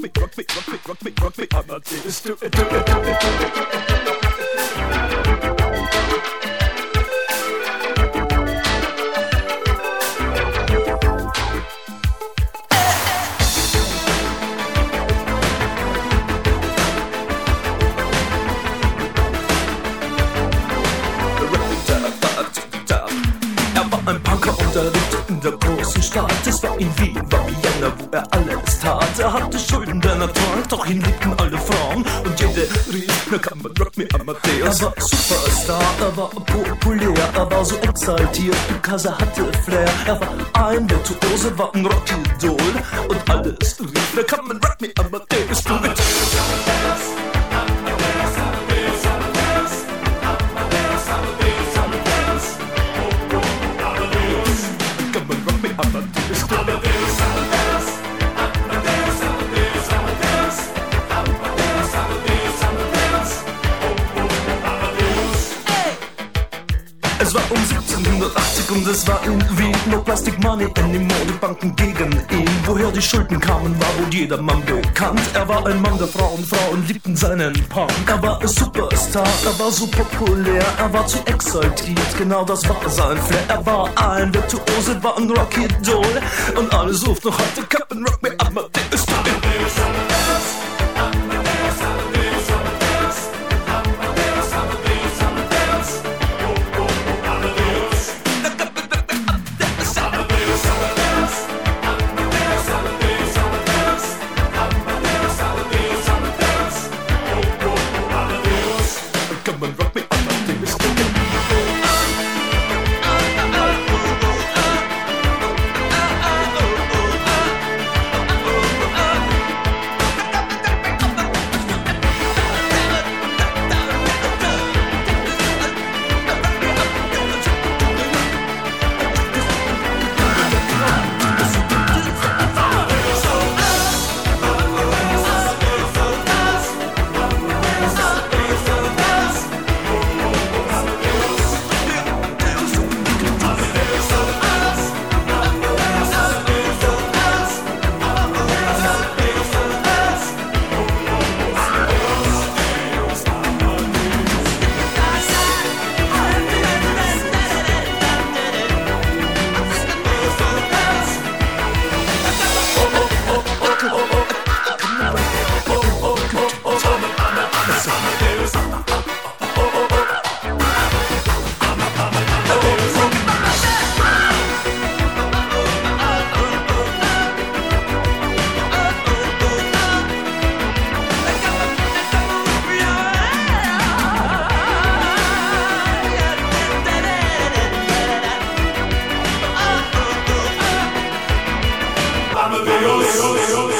rock me, Amadeus, do it, do it, do it, do it. Ein Punker unterrichtete in der großen Stadt. Es war in Wien, war Vienna, wo er alles tat. Er hatte Schulden, denn er trank, doch ihn liebten alle Frauen. Und jede rief, na kann man rock me Amadeus. Er war Superstar, er war populär, er war so exaltiert, because er hatte Flair. Er war ein Virtuose, war ein Rockidol. Und alles rief, na kann man rock me Amadeus. Do it. Es war um 1780 und es war in Wien. No Plastic Money anymore, die Banken gegen ihn. Woher die Schulden kamen, war wohl jedermann bekannt. Er war ein Mann der Frauen, Frauen liebten seinen Punk. Er war ein Superstar, er war so populär, er war zu exaltiert, genau das war sein Flair. Er war ein Virtuose, war ein Rockidol. Und alle suchten noch heute Captain Rock me Amadeus. Amadeus.